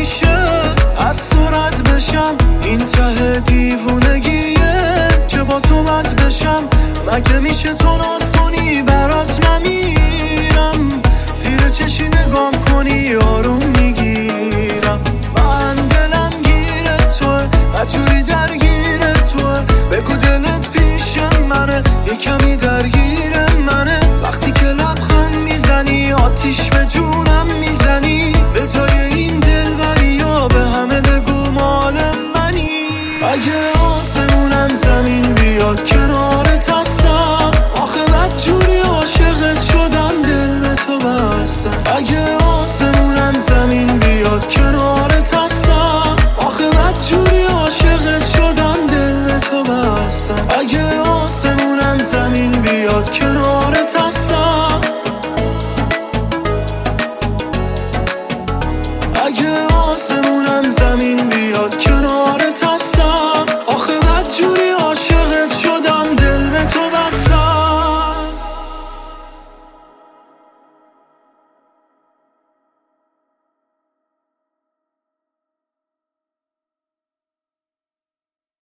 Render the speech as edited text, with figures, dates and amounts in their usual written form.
میشه از سرعت بشم؟ این ته دیوونگیه که با تو بد بشم. مگه میشه تو ناز کنی برات نمیرم؟ زیر چشی نگام کنی آروم میگیرم. من دلم گیره توه، بدجوری